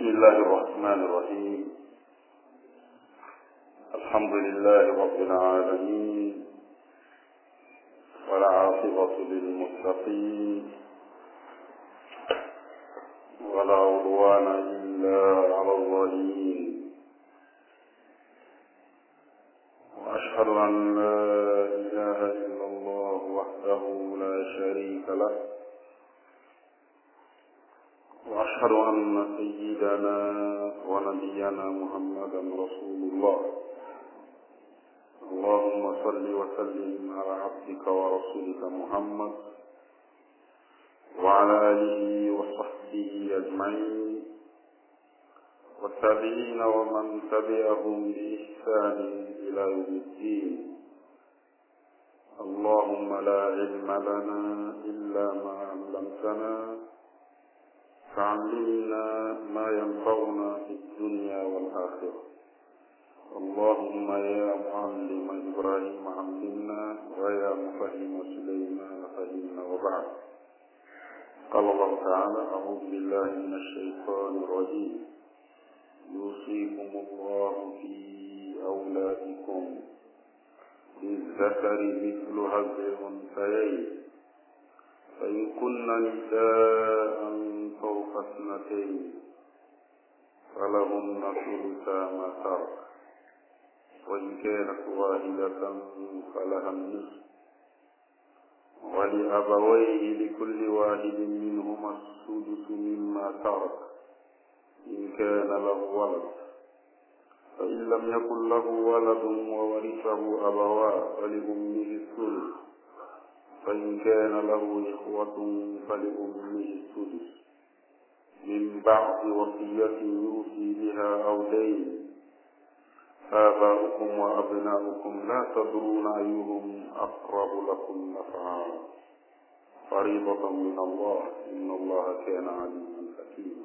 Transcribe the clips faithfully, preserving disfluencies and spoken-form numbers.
بسم الله الرحمن الرحيم. الحمد لله رب العالمين، والعاقبة للمتقين، ولا عدوان إلا على الظالمين. وأشهد أن لا إله إلا الله وحده لا شريك له، وأشهد أن سيدنا ونبينا محمدا رسول الله. اللهم صل وسلم على عبدك ورسولك محمد وعلى آله وصحبه أجمعين، والتابعين ومن تبعهم بإحسان إلى يوم الدين. اللهم لا علم لنا إلا ما علمتنا، فعلمنا ما ينفعنا في الدنيا والآخرة. اللهم يا معلم إبراهيم علمنا، ويا مفهم سليمان فهمنا. وبعد، قال الله تعالى: أعوذ بالله من الشيطان الرجيم. يوصيكم الله في أولادكم للذكر مثل حظ الأنثيين، فإن كن نساء فوق اثنتين فلهن ثلثا ما ترك، وإن كانت واحدة فلها النصف، ولأبويه لكل واحد منهما السدس مما ترك إن كان له ولد، فإن لم يكن له ولد وورثه أبواه فلأمه الثلث، فإن كان له إخوة فلأمه السدس من بعد وصية يوصي بها أو دين. آباؤكم وأبناؤكم لا تدرون أيهم أقرب لكم نفعا، فريضة من الله، إن الله كان عليما حكيما.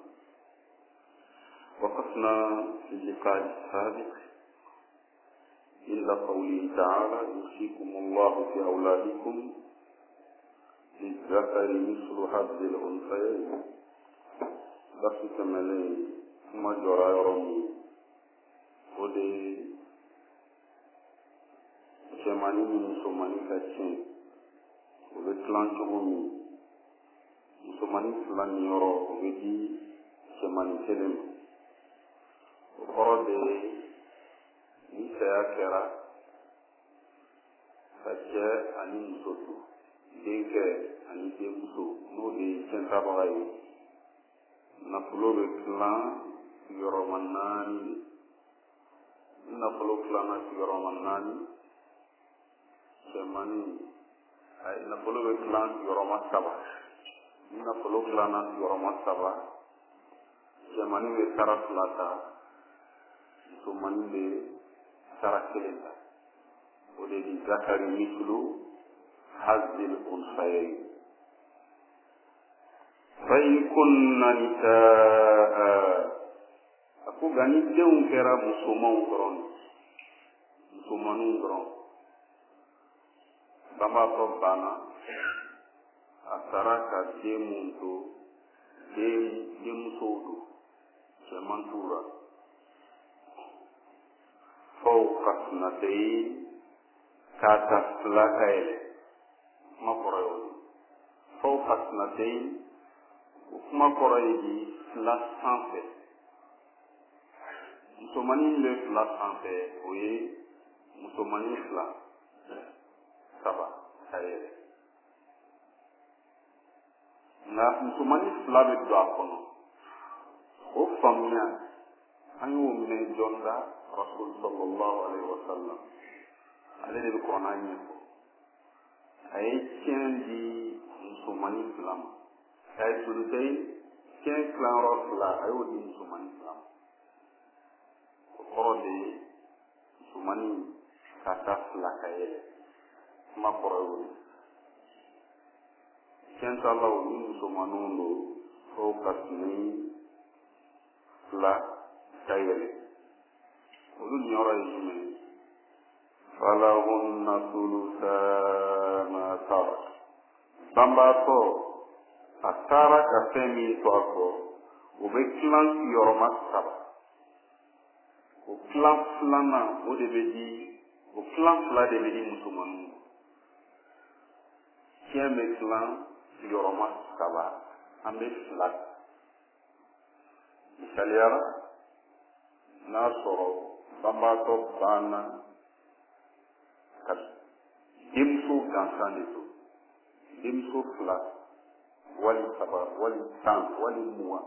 وقفنا في اللقاء السابق إلى قوله تعالى: يوصيكم الله في أولادكم للذكر مثل حظ الأنثيين. بس كمالين ثم جرى يرمي ودي cɛmani ni musomani ka tiɲɛ o bɛ tilan cogo min, musomani fila niyɔrɔ o bɛ di cɛmani kelen ma. o kɔrɔ de ye ni saya kɛra ka cɛ ani muso to, denkɛ ani denmuso, n'o de ye tiɲɛtabaga ye, nafolo bɛ tilan sigiyɔrɔma naani de. ni nafolo tilanna sigiyɔrɔma naani, cɛmani ayi nafolo bɛ tilan sigiyɔrɔma saba. ni nafolo tilanna sigiyɔrɔma saba, cɛmani bɛ sara fila ta, musomani bɛ sara kelen ta. o de di zakari mislu hazil unsayayn. fa in kunna nisaa, a ko nka ni denw kɛra musomanw dɔrɔn, musomaninw dɔrɔn, banbaatɔ banna, a sara ka den mun to, den denmusow don, cɛman t'u la. fawqa ithnatayn, k'a ta fila ka yɛlɛ. kuma kɔrɔ ye o ye. fawqa ithnatayn, o kuma kɔrɔ ye di fila sanfɛ. musomanin bɛ fila sanfɛ, o ye musomanin fila saba ka yɛlɛ. nka musomanin fila bɛ don a kɔnɔ. o faamuya an y'o minɛ jɔn da? rasul sallallahu alaihi wa sallam. ale de bɛ kɔnɔ an ɲɛfɔ. a ye tiɲɛ di musomanin fila ma. a ye soluta ye tiɲɛ tilayɔrɔ fila, a y'o di musomanin fila ma. o kɔrɔ de ye musomanin ka taa fila ka yɛlɛ. kuma kɔrɔ y'o ye. tiɲɛtalaw ni musomaninw don, fo ka tuni fila ka yɛlɛ. olu niyɔrɔ ye jumɛn? falahunna thulutha ma tarak. banbaatɔ, a taara ka fɛn min to a kɔ, o bɛ tilan sigiyɔrɔma saba o tilan filanan o de bɛ di o tilan fila de bɛ di musomaninw cɛ bɛ tilan sigiyɔrɔma saba an bɛ fila misaliyara n'a sɔrɔ banbaatɔ banna ka denmuso gansan de to denmuso fila wali saba wali tan wali mugan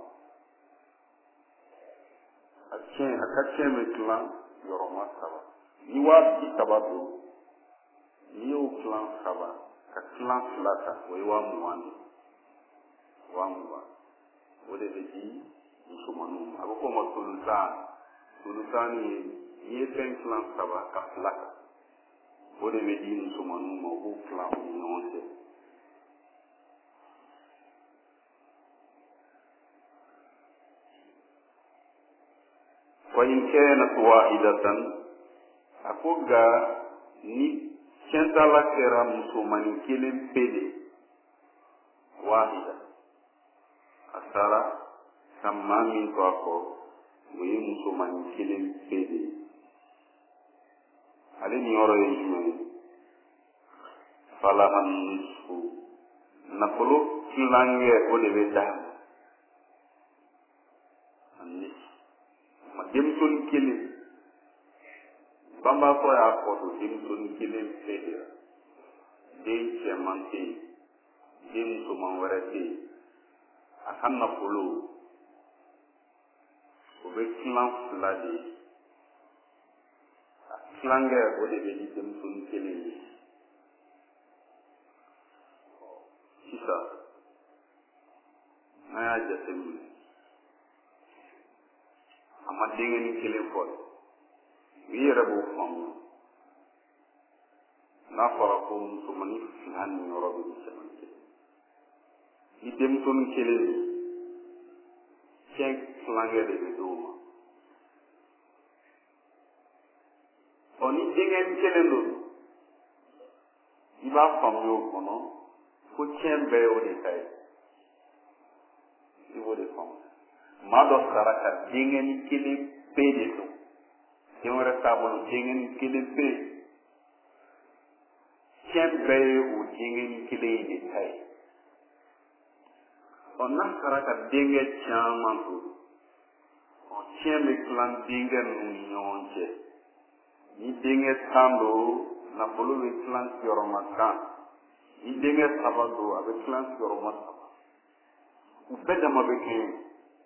a cɛn a ka cɛn bɛ tilan yɔrɔma saba ni waa bi saba don n'i y'o tilan saba ka tilan fila ta o ye waa mugan de waa mugan o de bɛ di musomaninw ma a bɛ fɔ o ma solutan solutan ye n'i ye fɛn tilan saba ka fila ta o de bɛ di musomaninw ma u b'o tilan u ni ɲɔgɔn cɛ وإن كانت واحدة أقول ni cɛntala kɛra musomanin kelen pe de wahida a taara ka maa min to a kɔ o ye musomanin kelen pe de ale ni yɔrɔ ye jumɛn ye falaha nisfu nafolo tilankɛ o de bɛ d'a ma nisfu ma denmusonin kelen banbaatɔ y'a fɔ to denmusonin kelen pe de la den cɛman tɛ yen den musoman wɛrɛ tɛ yen a ka nafolo o bɛ tilan fila de ye a tilankɛ o de bɛ di denmusonin kelen ye sisan n'an y'a jateminɛ a ma denkɛnin kelen fɔ i yɛrɛ b'o faamu n'a fɔra ko musomanin fila ni yɔrɔ bɛ di cɛmancɛ ni denmusonin kelen don cɛ tilankɛ de bɛ d'o ma ɔ ni denkɛnin kelen don i b'a faamuya o kɔnɔ ko cɛ bɛɛ y'o de ta ye i b'o de faamuya maa dɔ sara ka denkɛnin kelen pe de don den wɛrɛ t'a bolo denkɛnin kelen pe cɛ bɛɛ ye o denkɛnin kelen in de ta ye ɔ n'a sara ka denkɛ caman to ɔ cɛ bɛ tilan denkɛ ninnu ni ɲɔgɔn cɛ ni denkɛ tan don nafolo bɛ tilan sigiyɔrɔma tan ni denkɛ saba don a bɛ tilan sigiyɔrɔma saba u bɛɛ dama bɛ kɛ yen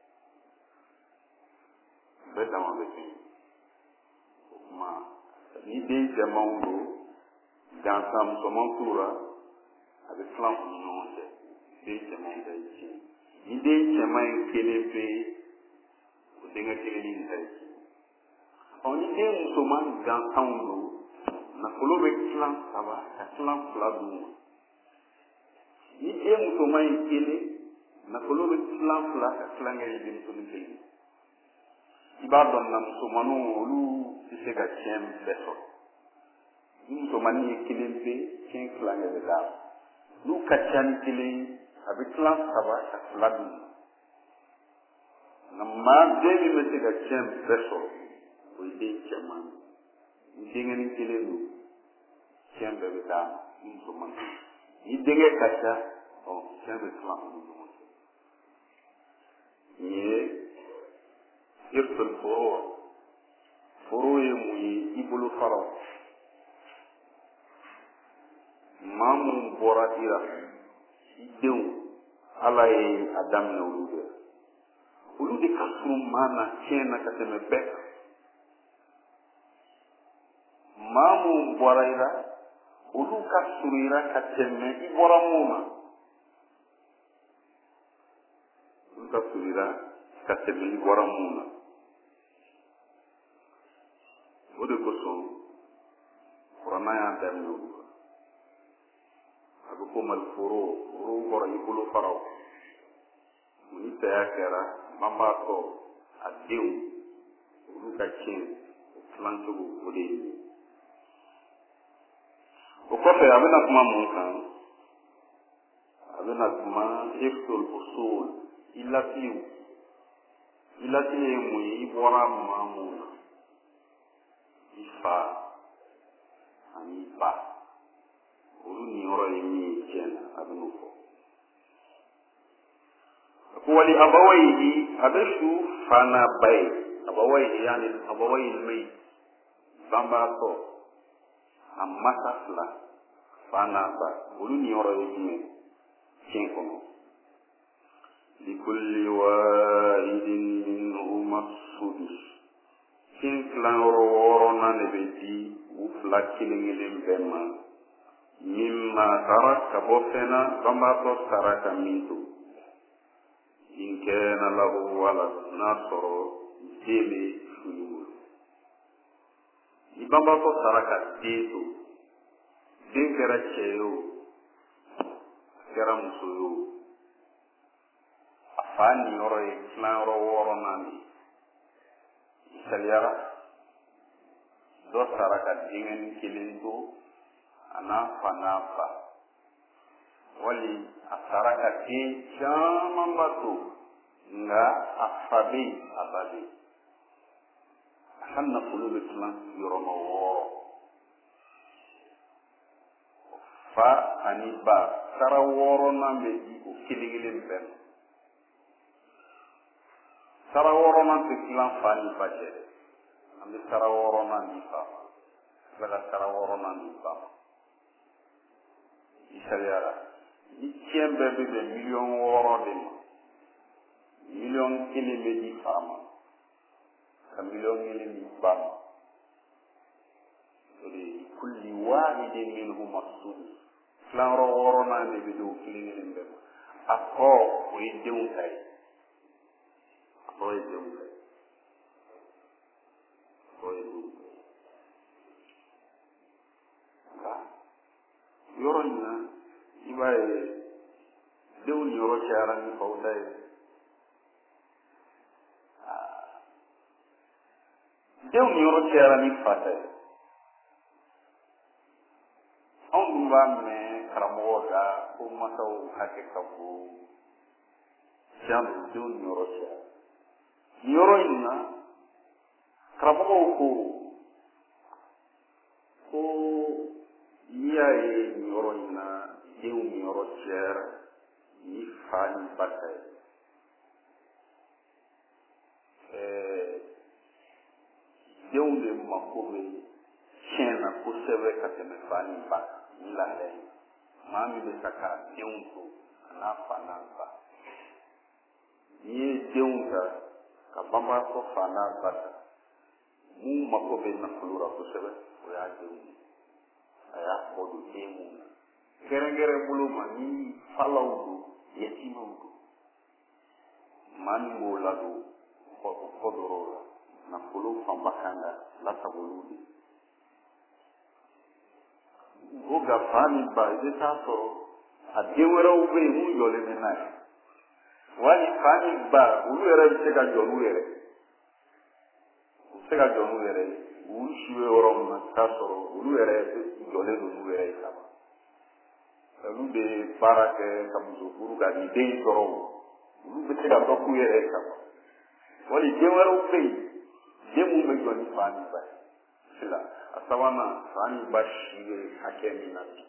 u bɛɛ dama bɛ kɛ yen o tuma ni den cɛmanw don gansan musoman tora a bɛ tilan u ni ɲɔgɔn cɛ den cɛmanw ta ye tiɲɛ ni den cɛman ye kelen pe o denkɛ kelen in ta ye tiɲɛ ɔ ni den musoman gansanw don nafolo bɛ tilan saba ka tilan fila d'u ma ni den musoman ye kelen nafolo bɛ tilan fila ka tilankɛ ye denmusonin kelen i b'a dɔn na musomaninw olu tɛ se ka tiɲɛ bɛɛ sɔrɔ ni musomanin ye kelen pe tiɲɛ tilankɛ bɛ d'a ma n'u ka ca ni kelen a bɛ tilan saba ka fila d'u ma nka maa den min bɛ se ka tiɲɛ bɛɛ sɔrɔ o ye den cɛman ye ni denkɛnin kelen don tiɲɛ bɛɛ bɛ d'a ma ni musoman ni denkɛ ka ca ɔ tiɲɛ bɛ tilan u ni ɲɔgɔn cɛ nin ye irtul furu furu ye mun ye i bolo faraw maa mun bɔra i la i denw ala ye a daminɛ olu de la olu de ka surun maa na tiɲɛ na ka tɛmɛ bɛɛ kan maa mun bɔra i la olu ka surun i la ka tɛmɛ i bɔra mun ma olu ka surun i la ka tɛmɛ i bɔra mun na o de kosɔn kuranɛ y'a daminɛ olu kan a bɛ fɔ mali foro foro kɔrɔ i bolo faraw ni saya kɛra banbaatɔ a denw olu ka tiɲɛ o tilancogo o de ye o kɔfɛ a bɛna kuma mun kan a bɛna kuma hifzul usul i lafiliw ilatine ye mun ye i bɔra maa mun na i fa ani i ba olu niyɔrɔ ye min ye tiɲɛ na a bɛ n'o fɔ wali abawayhi a bɛ su fa n'a ba ye abawayhi yani abawayhi mai banbaatɔ a masa fila fa n'a ba olu niyɔrɔ ye jumɛn tiɲɛ kɔnɔ likulli wahidin minhuma sudus tiɲɛ tilayɔrɔ wɔɔrɔnan de bɛ di u fila kelen kelen bɛɛ ma mimma tara ka bɔ fɛn na banbaatɔ sara ka min to in kana lahu walad n'a sɔrɔ den bɛ fili bolo ni banbaatɔ sara ka den to den kɛra cɛ ye o a kɛra muso ye o a fa niyɔrɔ ye tilayɔrɔ wɔɔrɔnan de ye saliyara dɔ sara ka denkɛnin kelen to a n'a fa n'a ba wali a sara ka den camanba to nka a fa bɛ yen a ba bɛ yen a ka nafolo bɛ tilan yɔrɔma wɔɔrɔ fa ani ba sara wɔɔrɔnan bɛ di o kelen kelen bɛɛ ma sara wɔɔrɔnan tɛ tilan fa ni ba cɛ dɛ an bɛ sara wɔɔrɔnan di fa ma tila ka sara wɔɔrɔnan di ba ma i sariyara ni tiɲɛ bɛɛ bɛ bɛn miliyɔn wɔɔrɔ de ma miliyɔn kelen bɛ di fa ma ka miliyɔn kelen di ba ma o de ye kulli wahidin minhuma sudus tilayɔrɔ wɔɔrɔnan de bɛ di o kelen kelen bɛɛ ma a tɔ o ye denw ta ye a tɔ ye denw ta ye a tɔ ye denw ta ye nka yɔrɔ in na i b'a ye denw niyɔrɔ cayara ni faw ta ye denw niyɔrɔ cayara ni fa ta ye anw dun b'a mɛn karamɔgɔw da ko masaw hakɛ ka bon tiɲɛ don denw niyɔrɔ cayara nin yɔrɔ in na karamɔgɔw ko ko n'i y'a ye nin yɔrɔ in na denw niyɔrɔ cayara ni fa ni ba ta ye denw de mako bɛ tiɲɛ na kosɛbɛ ka tɛmɛ fa ni ba ni lahalaya ye maa min bɛ se k'a denw to a n'a fa n'a ba n'i ye denw ta ka banbaatɔ fa n'a ba ta mun mako bɛ nafolo la kosɛbɛ o y'a denw ye a y'a kɔ don den mun na kɛrɛnkɛrɛn bolo ma ni falaw don yatimaw don maa min b'o ladon o kɔ dɔrɔ o la nafolo fanba kan ka lasago olu de o nka fa ni ba i bɛ taa sɔrɔ a den wɛrɛw bɛ yen mun jɔlen bɛ n'a ye wali fa ni ba olu yɛrɛ bɛ se ka jɔ n'u yɛrɛ u bɛ se ka jɔ n'u yɛrɛ ye u si bɛ yɔrɔ min na i bɛ taa sɔrɔ olu yɛrɛ jɔlen don n'u yɛrɛ ye kama olu bɛ baara kɛ ka muso furu ka di den sɔrɔ olu bɛ se ka dɔ k'u yɛrɛ ye kama wali den wɛrɛw bɛ yen den mun bɛ jɔ ni fa ni ba ye sila a sabanan fa ni ba si bɛ hakɛ min na bi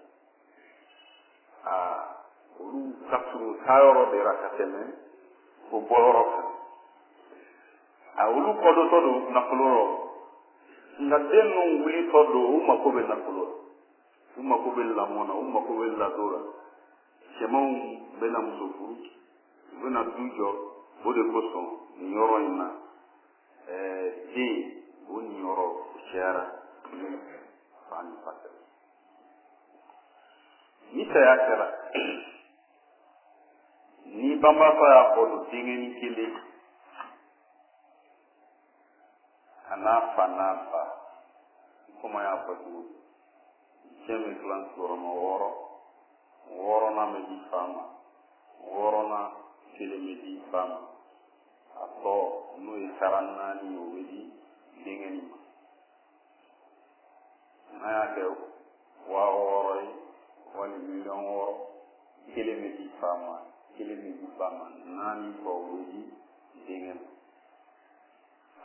aa olu ka surun taayɔrɔ de la ka tɛmɛ o bɔyɔrɔ kan a olu kɔdɔtɔ don nafolo rɔ nka den ninnu wulitɔ don u mako bɛ nafolo la u mako bɛ lamɔ na u mako bɛ ladon la cɛmanw bɛ na muso furu u bɛ na du jɔ o de kosɔn nin yɔrɔ in na den o nin yɔrɔ o cayara ni fa ni ba tɛ ni saya kɛra ni banbaatɔ y'a fɔ don denkɛnin kelen a n'a fa n'a ba komi a y'a fɔ cogo diɲɛ bɛ dilan sigiyɔrɔma wɔɔrɔ wɔɔrɔnan bɛ di fa ma wɔɔrɔnan kelen bɛ di ba ma a tɔ n'o ye sara naani o bɛ di denkɛnin ma n'a y'a kɛ waa wɔɔrɔ ye wali miliyɔn wɔɔrɔ kelen bɛ di fa ma kelen bɛ di ba ma naani tɔ o bɛ di denkɛ ma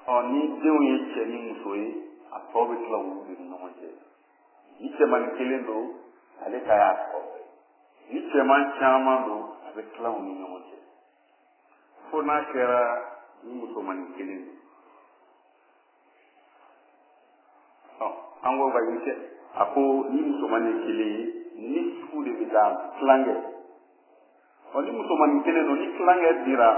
ɔ ni denw ye cɛ ni muso ye a tɔ bɛ tila olu de ni ɲɔgɔn cɛ ni cɛman kelen don ale ta y'a tɔ bɛɛ ni cɛman caman don a bɛ tila u ni ɲɔgɔn cɛ fo n'a kɛra ni musomanin kelen don ɔ an ko ka ɲi cɛ a ko ni musomanin kelen ye ni sugu de bɛ taa tilankɛ ɔ ni musomanin kelen don ni tilankɛ dira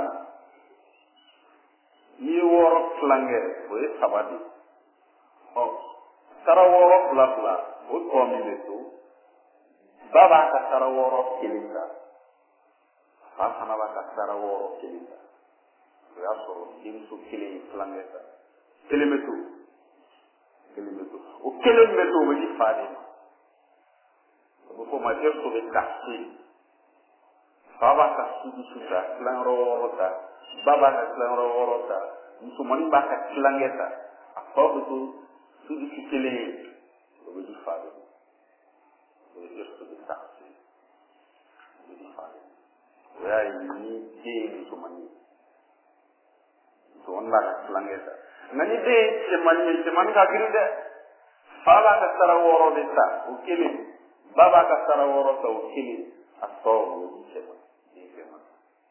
n'i ye wɔɔrɔ tilankɛ o ye saba de ɔ sara wɔɔrɔ fila fila o tɔ min bɛ to ba b'a ka sara wɔɔrɔ kelen ta fa fana b'a ka sara wɔɔrɔ kelen ta o y'a sɔrɔ denmuso kelen ye tilankɛ ta kelen bɛ to kelen bɛ to o kelen bɛ to o bɛ di fa de ma o bɛ fɔ o ma ko bɛ kasi fa b'a ka sudusu ta tilanyɔrɔ wɔɔrɔ ta ba b'a ka tilanyɔrɔ wɔɔrɔ ta musomanin b'a ka tilankɛ ta a tɔ bɛ to sudusu kelen ye o bɛ di fa de ma o ye ko bɛ kasi o bɛ di fa de ma o y'a ye ni den ye musomanin musomanin b'a ka tilankɛ ta nka ni den ye cɛmanin ye cɛmanin ka girin dɛ fa b'a ka sara wɔɔrɔ de ta o kelen ba b'a ka sara wɔɔrɔ ta o kelen a tɔ o bɛ di cɛman den cɛman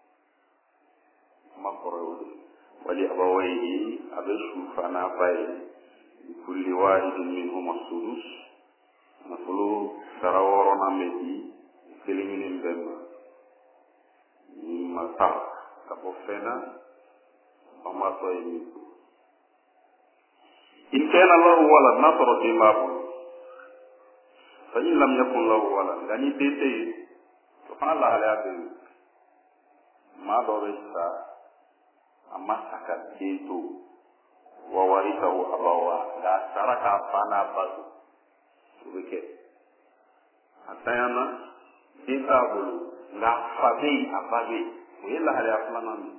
kuma kɔrɔ y'o de wali abawayhi a bɛ su fa n'a ba ye likulli wahidin minhuma sudus nafolo sara wɔɔrɔnan bɛ di kelen kelen bɛɛ ma mimma tarak ka bɔ fɛn na an b'a tɔ ye min to in kana lahu walad n'a sɔrɔ den b'a bolo fa in lam yakun lahu walad nka ni den tɛ yen o fana lahalaya bɛ yen maa dɔ bɛ sa a ma a ka den to wa warithahu abawahu nka a sara k'a fa n'a ba to o bɛ kɛ a tanyana den t'a bolo nka a fa bɛ yen a ba bɛ yen o ye lahalaya filanan min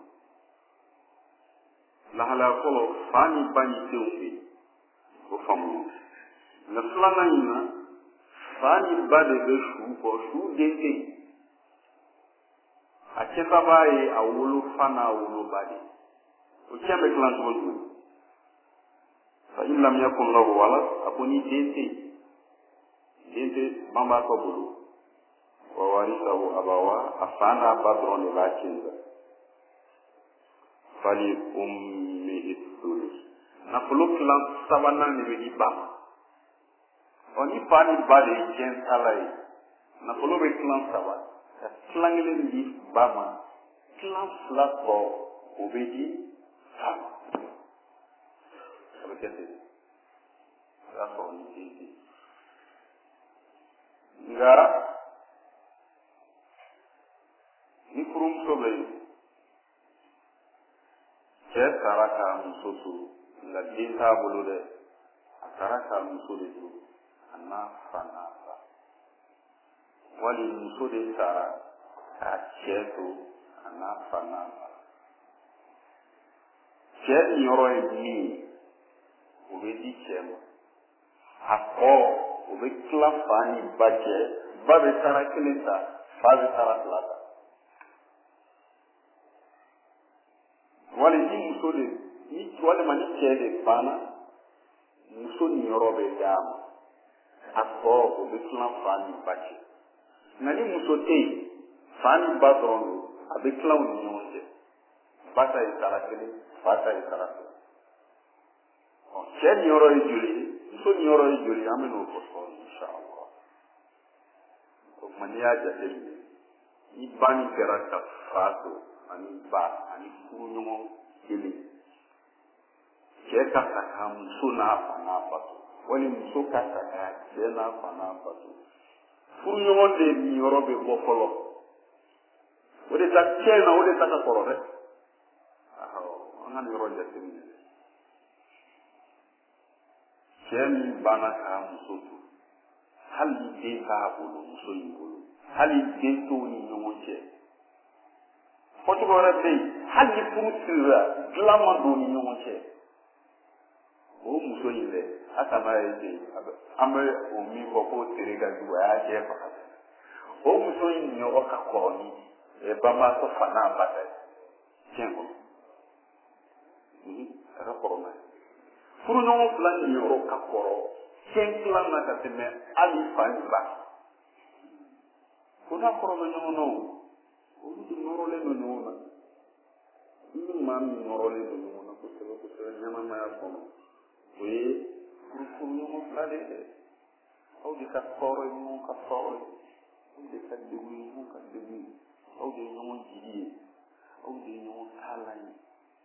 lahalaya fɔlɔ fa ni ba ni denw bɛ yen o faamu nka filanan in na fa ni ba de bɛ su kɔ su den tɛ yen a kɛta b'a ye a wolo fa n'a wolo ba de o cɛ bɛ dilan cogo jumɛn fa in lam yakun lahu walad a ko ni den tɛ yen den tɛ banbaatɔ bolo wa warithahu abawahu a fa n'a ba dɔrɔn de b'a tiɲɛ fali ummihi thuluth nafolo tilan sabanan de bɛ di ba ma ɔ ni fa ni ba de ye diɲɛ tala ye nafolo bɛ tilan saba ka tilan kelen di ba ma tilan fila tɔ o bɛ di fa ma a bɛ kɛ ten o y'a sɔrɔ ni den tɛ nka ni furumuso bɛ yen cɛ taara k'a muso to nka den t'a bolo dɛ a taara k'a muso de to a n'a fa n'a ba wali muso de taara k'a cɛ to a n'a fa n'a ba cɛ niyɔrɔ ye min ye o bɛ di cɛ ma a kɔ o bɛ tila fa ni ba cɛ ba bɛ sara kelen ta fa bɛ sara fila ta wali ni muso de ni walima ni cɛ de banna muso niyɔrɔ bɛ d'a ma a tɔ o bɛ tila fa ni ba cɛ nka ni muso tɛ yen fa ni ba dɔrɔn don a bɛ tila u ni ɲɔgɔn cɛ ba ta ye sara kelen fa ta ye sara fila ɔ cɛ niyɔrɔ ye joli ye muso niyɔrɔ ye joli an bɛ n'o fɔ sɔrɔ inshallah o tuma n'i y'a jateminɛ ni ba ni kɛra ka fa to ani ba ani furuɲɔgɔn kelen cɛ ka ta ka muso n'a fa n'a ba to wali muso ka ta ka cɛ n'a fa n'a ba to furuɲɔgɔn de niyɔrɔ bɛ bɔ fɔlɔ o de ta cɛ na o de ta ka kɔrɔ dɛ an ka nin yɔrɔ jateminɛ cɛ min banna k'a muso to hali den t'a bolo muso in bolo hali den t'o ni ɲɔgɔn cɛ fɔcogo wɛrɛ bɛ yen hali ni furu sirila dilan man don ni ɲɔgɔn cɛ o muso in dɛ a kana ye ten an bɛ o min fɔ k'o tere ka jugu a y'a cɛ faga o muso in ɲɔgɔn ka kɔrɔ ni banbaatɔ fa n'a ba ta ye tiɲɛ kɔnɔ a ka kɔrɔ n'a ye furuɲɔgɔn fila niyɔrɔ ka kɔrɔ cɛn tila na ka tɛmɛ hali fa ni ba ko n'a kɔrɔ bɛ ɲɔgɔn na o olu de nɔrɔlen don ɲɔgɔn na ni maa min nɔrɔlen don ɲɔgɔn na kosɛbɛ kosɛbɛ ɲɛnamaya kɔnɔ o ye furu furuɲɔgɔn fila de ye aw de ka tɔɔrɔ ye ɲɔgɔn ka tɔɔrɔ ye aw de ka degun ye ɲɔgɔn ka degun ye aw de ye ɲɔgɔn jigi ye aw de ye ɲɔgɔn taalan ye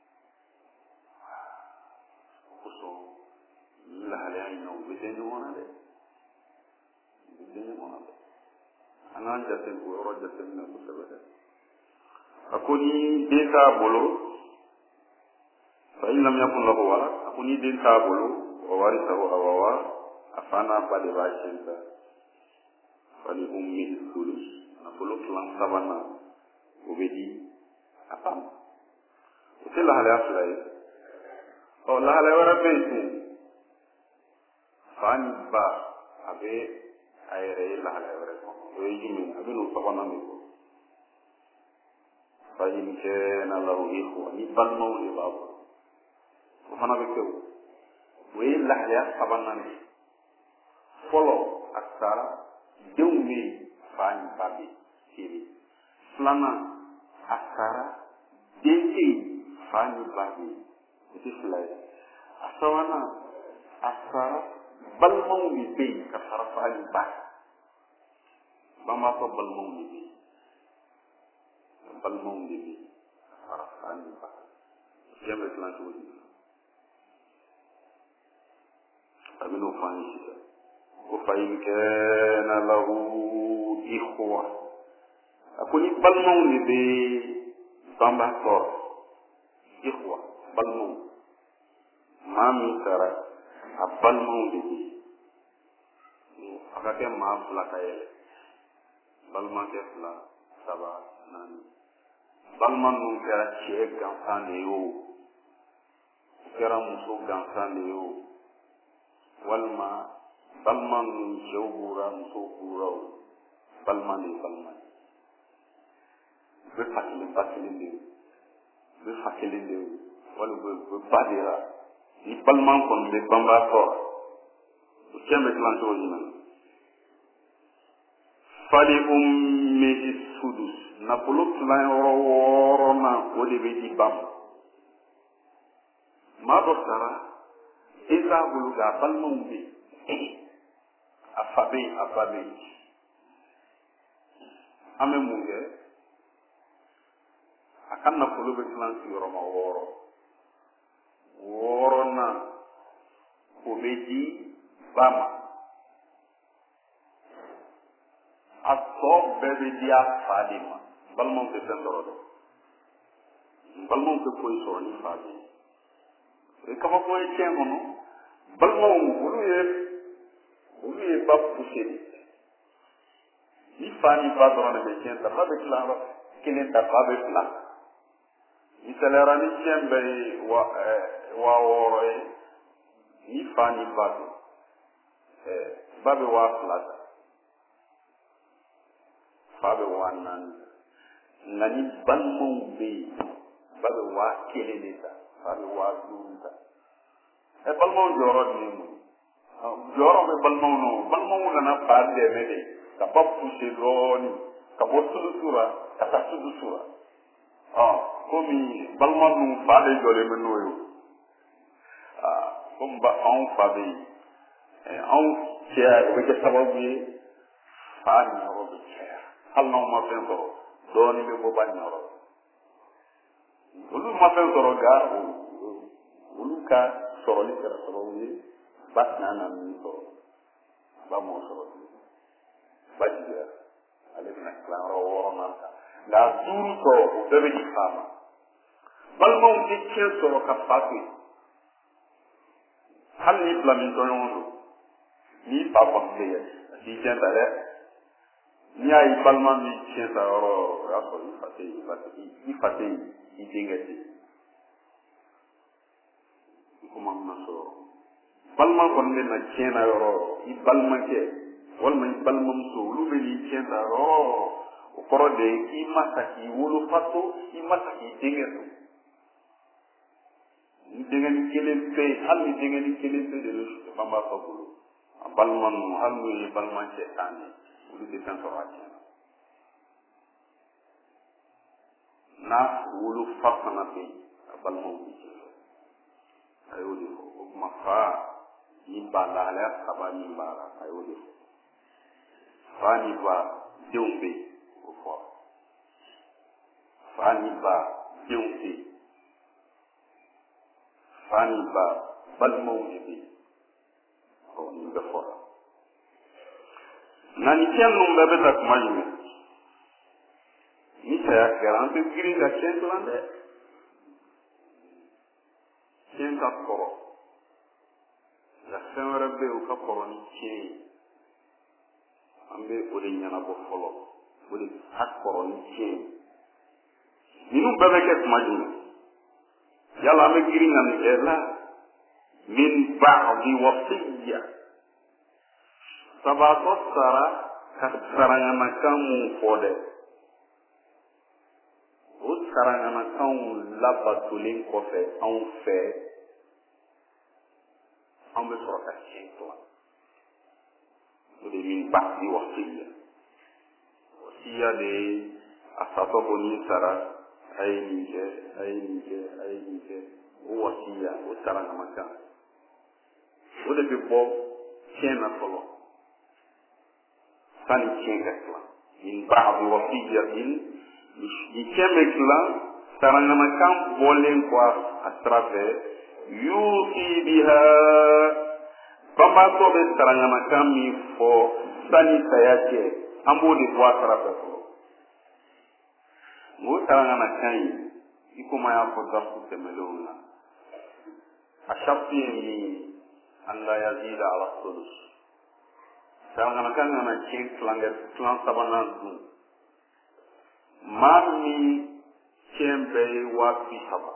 kosɔn lahalaya in na u bɛ dɛ ɲɔgɔn na dɛ u bɛ dɛ ɲɔgɔn na dɛ an k'an jate o yɔrɔ jateminɛ kosɛbɛ dɛ a ko ni den t'a bolo fa in lam yakun lahu walad a ko ni den t'a bolo wa warithahu abawahu a fa n'a ba de b'a tiɲɛ ta fali ummihi thuluth nafolo kilan sabanan o bɛ di a ba ma o tɛ lahalaya fila ye ɔ lahalaya wɛrɛ bɛ yen tun fa ni ba a bɛ a yɛrɛ ye lahalaya wɛrɛ kɔnɔ o ye jumɛn a bɛ n'o sabanan de fɔ fa in kana lahu ikhwa ni balimaw de b'a bolo o fana bɛ kɛ o o ye lahalaya sabanan de fɔlɔ a sara denw bɛ yen fa ni ba bɛ yen kelen filanan a sara den tɛ yen fa ni ba bɛ yen o tɛ fila ye a sabanan a sara balimaw de bɛ yen ka fara fa ni ba banbatɔ balimaw de bɛ yen balimaw de bɛ yen ka fara fa ni ba diɲɛ bɛ dilan cogo di a bɛ n'o fɔ an ye sisan ko fa in kana lahu ikhwa a ko ni balimaw de bɛ banbatɔ ikhwa balimaw maa min taara a balimaw de bɛ yen a ka kɛ maa fila ka yɛlɛ balimakɛ fila saba naani balima ninnu kɛra cɛ gansan de ye o o kɛra muso gansan de ye o walima balima ninnu cɛw b'ura musow b'ura o balima de ye balima ye u bɛ fa kelen ba kelen de ye u bɛ fa kelen de ye walima u bɛ ba de la ni balima kɔni bɛ banbatɔ o cɛ bɛ dilan cogo jumɛn fali ummihi sudus nafolo tilayɔrɔ wɔɔrɔnan o de bɛ di ba ma maa dɔ sara e t'a bolo nka a balimaw bɛ yen a fa bɛ yen a ba bɛ yen an bɛ mun kɛ a ka nafolo bɛ tilan sigiyɔrɔma wɔɔrɔ wɔɔrɔnan o bɛ di ba ma a tɔ bɛɛ bɛ di a fa de ma balimaw tɛ fɛn sɔrɔ dɛ balimaw tɛ foyi sɔrɔ ni fa bɛ yen o ye kabako ye tiɲɛ kɔnɔ balimaw olu ye olu ye ba poussé de ni fa ni ba dɔrɔn de bɛ tiɲɛ ta ba bɛ tila yɔrɔ kelen ta fa bɛ fila misaliyara ni tiɲɛ bɛɛ ye wa ɛɛ waa wɔɔrɔ ye ni fa ni ba don ɛɛ ba bɛ waa fila ta fa bɛ waa naani nka ni balimaw bɛ yen ba bɛ waa kelen de ta fa bɛ waa duuru ta ɛ balimaw jɔyɔrɔ de ye mun jɔyɔrɔ bɛ balimaw nɔ balimaw nana fa dɛmɛ de ka ba poussé dɔɔnin ka bɔ sudusu la ka taa sudusu la ɔ komi balima ninnu fa de jɔlen bɛ n'o ye aa komi ba anw fa bɛ yen ɛ anw cɛya o bɛ kɛ sababu ye fa niyɔrɔ bɛ caya hali n'anw ma fɛn sɔrɔ dɔɔnin bɛ bɔ ba niyɔrɔ olu ma fɛn sɔrɔ nka olu ka sɔrɔli kɛra sababu ye ba tɛna na min sɔrɔ ba m'o sɔrɔ tuguni ba jigira ale bɛna tilayɔrɔ wɔɔrɔnan ta nka duuru tɔ o bɛɛ bɛ di fa ma balimaw tɛ tiɲɛ sɔrɔ ka fa to yen hali ni fila min tɔɲɔgɔn don n'i fa kɔni bɛ yen a t'i tiɲɛ ta dɛ n'i y'a ye balima min tiɲɛ ta yɔrɔ o y'a sɔrɔ i fa tɛ yen i fa tɛ yen i denkɛ tɛ yen i komi an bɛna sɔrɔ balima kɔni bɛ na tiɲɛ na yɔrɔ i balimakɛ walima i balimamuso olu bɛ n'i tiɲɛ ta yɔrɔ o kɔrɔ de ye k'i ma sa k'i wolofa to i ma sa k'i denkɛ to dengan kelen pe hal ni dengan kelen pe de lu bamba ko bulu balman hal ni balman setani lu de tan so wati na wulu fasana pe balman bi ayo de ko ma fa ni bala ala kaba ni bara ayo de fa ni ba deumbe ko fo fa ni ba deumbe fa ni ba balman bi ko ni ga fo nani ken num bebe tak majme ni ta garante giri ga ken lande ken ka koro la semara be o ka koro ni ken ambe o de nyana bo folo o de hak koro ni ken ni num bebe ke majme yalla ambe giri ngam ela min ba'di wasiyya sabato sara kasarangana kamu fode o sarangana kamu labatulin kofe an fe an be sɔrɔ ka tiɲɛ to o de min ba'di wasiyya wasiyya de a satɔ ko ni sara a ye nin kɛ a ye nin kɛ a ye nin kɛ o wasiyya o sarangana kan o de bɛ bɔ tiɲɛ na fɔlɔ sani tiɲɛ ka tila min ba'di wasiyyatin ni tiɲɛ bɛ tila sarangana kan bɔlen kɔ a sira fɛ yusi biha banbaatɔ bɛ sarangana kan min fɔ sani saya cɛ an b'o de bɔ a sira fɛ fɔlɔ o sarangana kan in i komi a y'a fɔ darsu tɛmɛlenw na a sharti ye min an la yazida ala sulus sarangana kan kana tiɲɛ tilankɛ tilan sabanan dun maa min tiɲɛ bɛɛ ye waa bi saba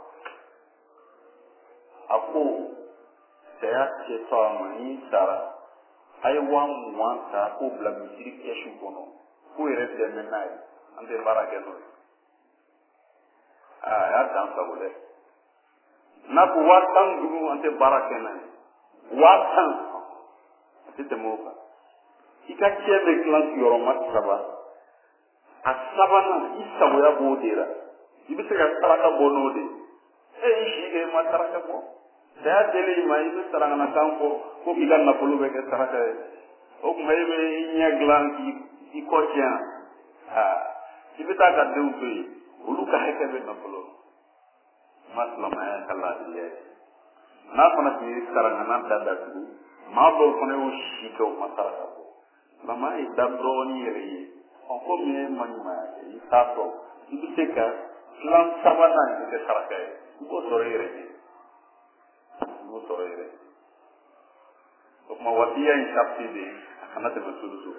a ko saya cɛ tɔ a ma ni sara a ye waa mugan ta k'o bila misiri kɛsu kɔnɔ k'o yɛrɛ dɛmɛ n'a ye an tɛ baara kɛ n'o ye aa a y'a dan sago dɛ n'a ko waa tan duuru an tɛ baara kɛ n'a ye waa tan a tɛ tɛmɛ o kan i ka cɛ bɛ dilan sigiyɔrɔma saba a sabanan i sagoya b'o de la i bɛ se ka saraka bɔ n'o de e y'i si kɛ i ma saraka bɔ saya deli i ma i bɛ saragana kan fɔ ko k'i ka nafolo bɛ kɛ saraka ye o tuma e bɛ i ɲɛ dilan k'i kɔ tiɲɛ aa i bɛ taa ka denw to yen olu ka hakɛ bɛ nafolo ma silamɛya ka laadiya ye n'a fana tun ye saragana da datugu maa dɔw fana y'o si kɛ o ma saraka bɔ silamɛya ye da dɔɔnin yɛrɛ ye ko min ye maɲumanya kɛ i t'a sɔrɔ i bɛ se ka tilan sabanan kɛ kɛ saraka ye i b'o sɔrɔ i yɛrɛ ye i b'o sɔrɔ i yɛrɛ ye o tuma wasiya in sariti de a kana tɛmɛ soluso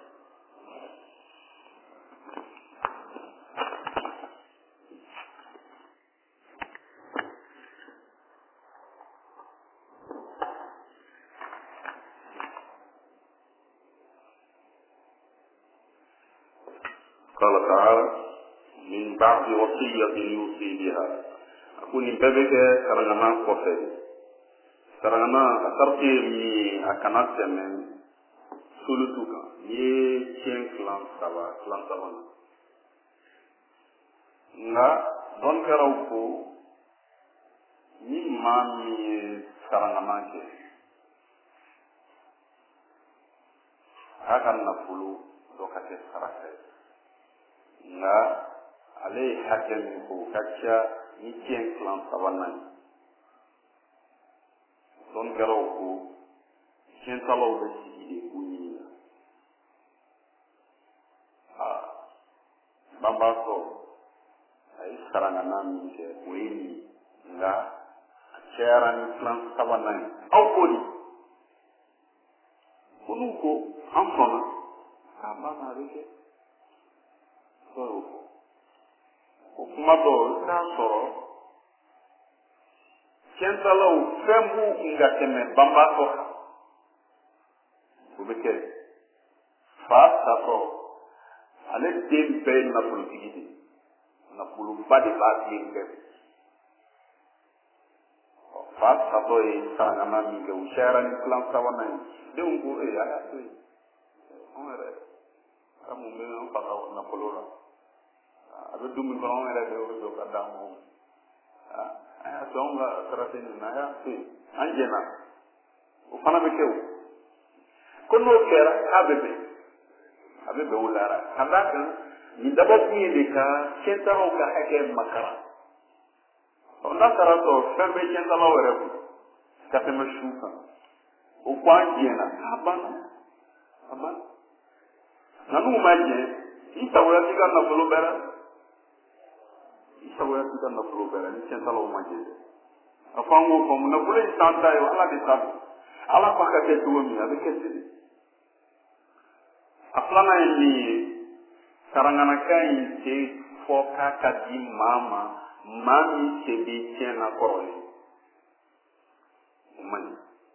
قال تعالى من بعد وصية يوصي بها أكون بابك كرغنا قفل كرغنا أتركي مي أكنات من سلطوك يي تين كلام سوا كلام سوا nga don karaw ko ni mami karangana ke akan na fulu do ka te saraka nga ale hakɛ min ko ka ca ni tiɲɛ tilan sabanan don kɛra o ko tiɲɛtalaw bɛ sigi de ko ɲini na aa banbaatɔ a ye sarangana min kɛ o ye nin nga a cɛyara ni tilan sabanan ye aw ko di ko n'u ko an sɔnna k'a banna a bɛ kɛ o kuma dɔw i t'a sɔrɔ tiɲɛtalaw fɛn b'u kun ka tɛmɛ banbaatɔ kan o bɛ kɛ fa tatɔ ale den bɛɛ ye nafolotigi de ye nafoloba de b'a den bɛɛ fa sato e sarangana mi ke ushara ni plan sawana de ungo e aya to onere amu me no fa na kolora abe dum ko onere de o do kadamu aya to onga tratin na ya to anjena o fana be kew kono kera abebe abebe ulara kadaka ni dabat ni de ka kentaro ka hake makara onda tarato ferbe kentalo were ku katema shuka o kwanjena abana abana nanu maje itawura tika na fulu bera itawura tika na fulu bera ni kentalo maje afango ko na fulu santa yo ala de sabu ala pa ka ke tuwo mi abe kesi aflana ni karangana kai te foka ka di mama mami se bi tena korole mani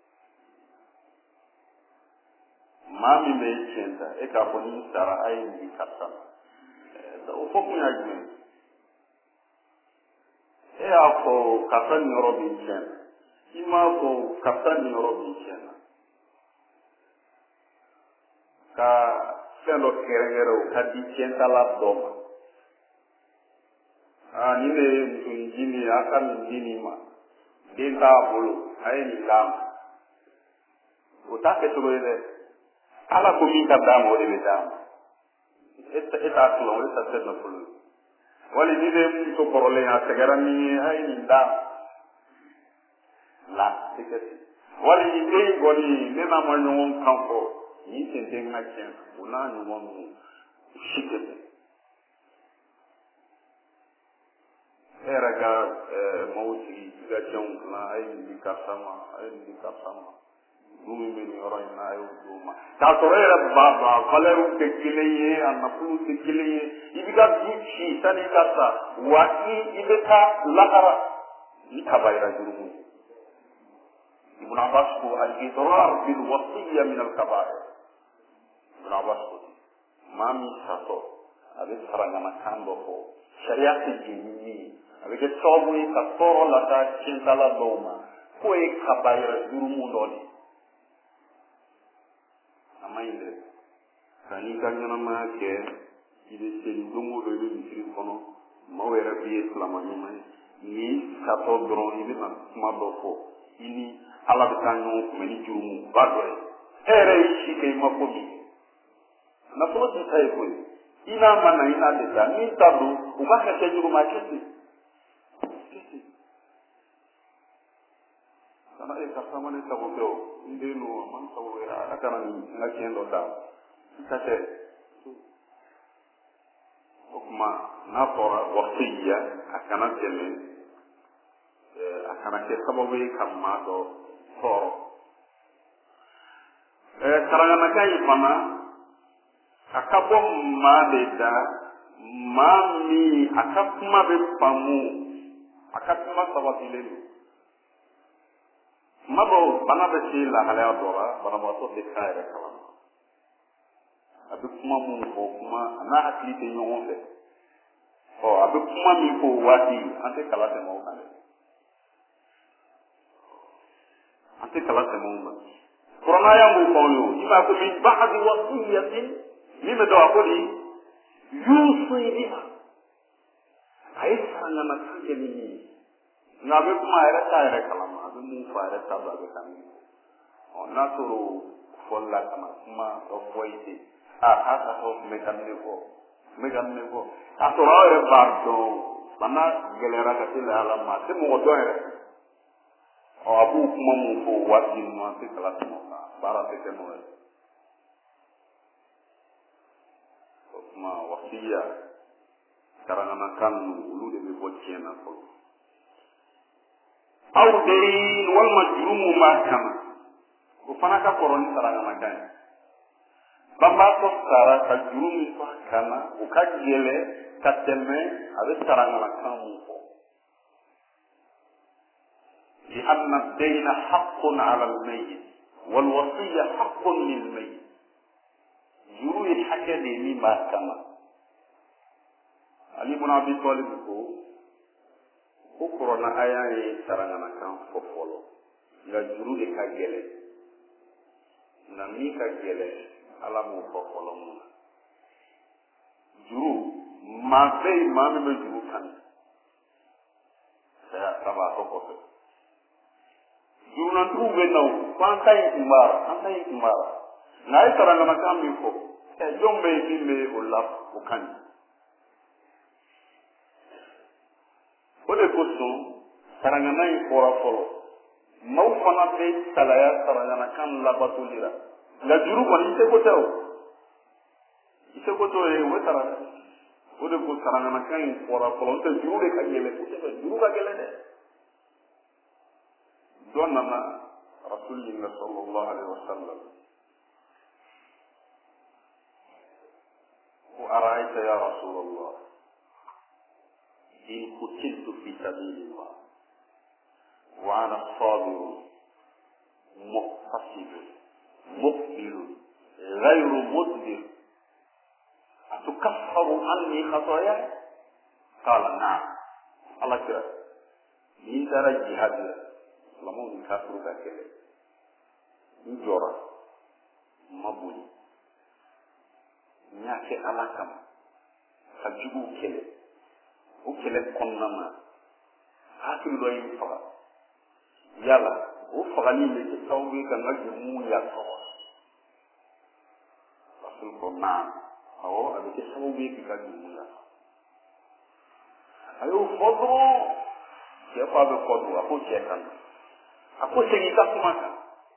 mami me tenta e ka poni sara ai ni kata da o foku ya jme e a ko kata ni robi tena ima ko kata ni robi tena ka selo kerengero ka di tenta la doma ah ni le mtunjini aka mjini ma dinta bulu ai ni lam utake tuloele ala ko min kadamo de bedam eta eta tulo eta tetno tulo wali ni le mto korole ha segara ni ai ni da la tiketi wali ni de goni ne na mo nyon kampo ni tente na chen una nyon mu shikete era ga mauti ga chon na ai ni kasama ai ni kasama dumi meni ora na ayo duma ta torera baba valeru ke kileye anapu ke kileye ibiga duchi tani kasa waki ibeta lahara ni kabaira jurumu ibn abbas ko al-idrar bil wasiyya min al-kaba'ir ibn abbas ko mami sato abe sarangana kando ko sharia ke jini abe ke sobu ka toro la ta chintala doma ko e kabaira jurumu doni amainde kani kanyana ma ke ide seli dongo do ni siri kono mawera biye islama ni mai ni sato dron ni na ma do fo ini ala bitanyo meni jurumu badore ere ishi ke makomi na fo ti tay ko ina mana ina de da ni tabu u ba ka te juruma kiti kiti kana e ka samane tabu do ndeno man tabu ya akana ni ngakendo da kate okuma na fora wasiya akana tele akana ke sababu kama do foro eh karangana kai pana akabo madeda mami akapuma be pamu akapuma sababu lelu mabo bana be ci la hala dora bana mo to de kayre kala abe kuma mu ko kuma na akli te nyon fe o abe kuma mi ko wati ante kala te mo kan ante kala te mo kan corona ya mu ko yo ima ko min ba'd wasiyatin lima do akoli yusi biha ay sana na kake ni ngabe kuma era kayre kala ma abe mu fa era tabba be kan on naturu folla kama kuma do foyite a aka to mekanne ko mekanne ko atora re bardo bana gelera ka tele ala ma te mo do ere o abu kuma mu ko wadi ma te kala mo ka bara te ke mo kuma wasiya karana kan ulu de be bocena ko aw dayn wal majrum ma kama ko fana ka koroni saranga makani bamba ko sara ka jurumi fa kana o ka gele ka temme abe saranga makamu ko li anna ad-dayn haqqun 'ala al-mayyit wal wasiyya haqqun lil-mayyit jurumi hakade ni ma kama ali ibn abi talib ko ko korona aya ye sarangana kan fo fɔlɔ nka juru de ka gɛlɛ nka min ka gɛlɛ ala m'o fɔ fɔlɔ mun na juru maa bɛɛ ye maa min bɛ juru kan saya sabaatɔ kɔfɛ jurunantigiw bɛ na o ko an ta in kun b'ara an ta in kun b'ara nka a ye sarangana kan min fɔ ɛ jɔn bɛ yen min bɛ o la o kan ɲi o de kosɔn sarangana in fɔra fɔlɔ maaw fana bɛ salaya sarangana kan labatoli la nka juru kɔni i seko tɛ o i seko t'o ye o bɛ sara dɛ o de ko sarangana kan in fɔra fɔlɔ n'o tɛ juru de ka gɛlɛn kosɛbɛ juru ka gɛlɛn dɛ dɔ nana rasuli ɲininka sallallahu alaihi wa sallam ko ara'ayta ya rasulallah in qutiltu fi sabilillah wa ana sabirun muhtasibun muqbilun ghayru mudbir atukaffaru anni khataya qala na'am Allah kira ni dara jihad lamu ni kafir ka kele ni jora mabuli nyake alakam sajugu kele o kele konnama hakil do yi fa yalla o fagali le tawbe kan ngajumu ya ko rasul ko na awo avec sababu ki ka jumu ya ayo fodo ke fa be fodo ako che kan ako segi ka kuma kan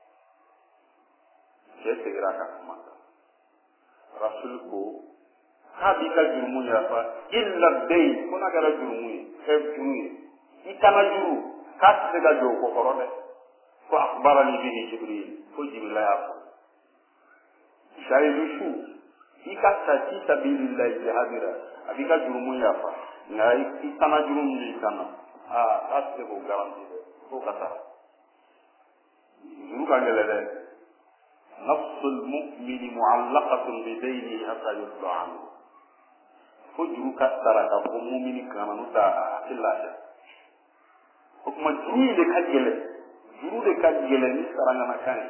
ke segira ka kuma kan rasul ko hadi ka jumu ya fa illa day kuna gara jumu ni ke jumu ikana juru ka se ga jo ko korode ko akhbarani bihi jibril ko jibril ya fa shahidu shu ikata ti sabilillah jihadira abika jumu ya fa ngai ikana jumu ni kana ah asse ko garanti ko kata juru ka ngele de nafsul mu'mini mu'allaqatun bi dayni hatta yusra anhu ko juru ka saraka ko mu'mini kana no ta tilaja ko kuma juru de ka gele juru de ka gele ni saranga na kan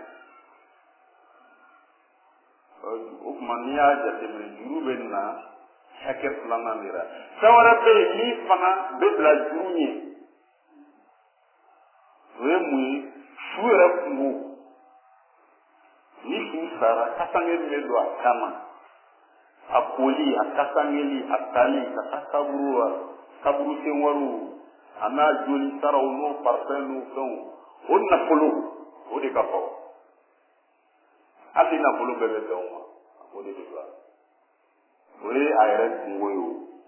o kuma ni ya jate min juru be na hakɛ filanan de la fɛn wɛrɛ bɛ yen min fana bɛ bila juru ɲɛ o ye mun ye su yɛrɛ kungo ni su sara kasangeli bɛ don a kama a koli a kasangeli a tali ka taa kaburu la kaburu senwariw a n'a joli saraw n'o parfɛn n'o fɛnw o nafolo o de ka fɔ hali nafolo bɛɛ bɛ bɛn o ma o de bɛ bila o ye a yɛrɛ kungo ye o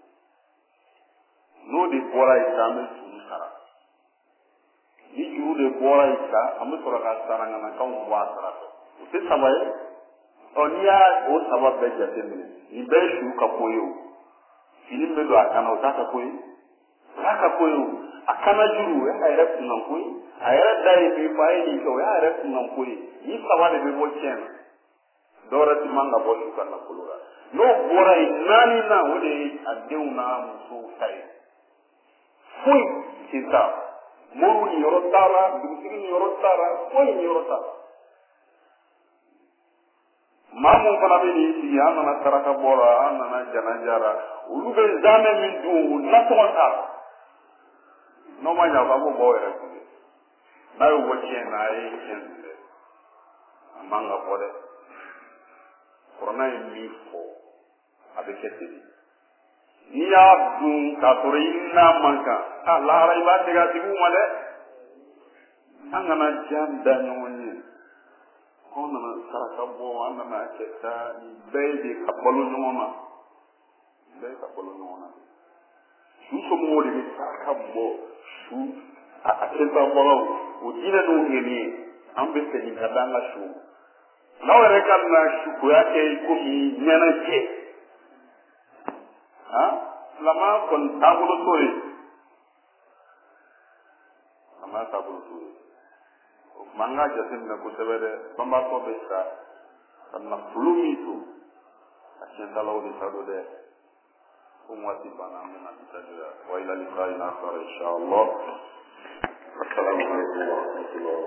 n'o de bɔra yen sisan an bɛ juru sara ni juru de bɔra yen sisan an bɛ sɔrɔ ka saranganakanw bɔ a sara fɛ o tɛ saba ye ɔ n'i y'a o saba bɛɛ jate minɛ nin bɛɛ ye su ka ko ye o fini bɛ don a kan na o t'a ka ko ye o y'a ka ko ye o a kana juru o y'a yɛrɛ kunkan ko ye a yɛrɛ da ye min fɔ a ye nin kɛ o y'a yɛrɛ kunkan ko ye nin saba de bɛ bɔ tiɲɛ na dɔwɛrɛ ti man ka bɔ su ka nafolo la n'o bɔra yen naani na o de ye a denw n'a musow ta ye foyi ti ta mɔriw ni yɔrɔ t'a la dugutigi ni yɔrɔ t'a la foyi ni yɔrɔ t'a la maa mun fana bɛ n'i sigi an nana saraka bɔ la an nana janaja la olu bɛ zaamɛ min dun o nasɔngɔ t'a la n'o ma ɲa a b'o bɔ yɛrɛ kun dɛ n'a y'o bɔ tiɲɛ na a ye tiɲɛ dun dɛ a man ka bɔ dɛ kɔrɔna ye min fɔ a bɛ kɛ ten n'i y'a dun k'a sɔrɔ i n'a man kan a lahara i b'a dege a tigiw ma dɛ an kana jan da ɲɔgɔn ye anw nana saraka bɔ an nana kɛ taa nin bɛɛ de ka balo ɲɔgɔn na nin bɛɛ ka balo ɲɔgɔn na su somɔgɔw de bɛ saraka bɔ su a kɛtabɔlaw o diinɛ n'o ŋɛni ye an bɛ segin ka da an ka su n'aw yɛrɛ ka na sukoya kɛ komi ɲɛnajɛ han silama kɔni taabolo t'o ye silama taabolo t'o ye o tuma an k'a jateminɛ kosɛbɛ dɛ banbaatɔ bɛ sa ka nafolo min to a tiɲɛtalaw de ta don dɛ umwati bana mena titaja wa ila liqa'ina akhar insha Allah. Assalamu alaikum wa rahmatullahi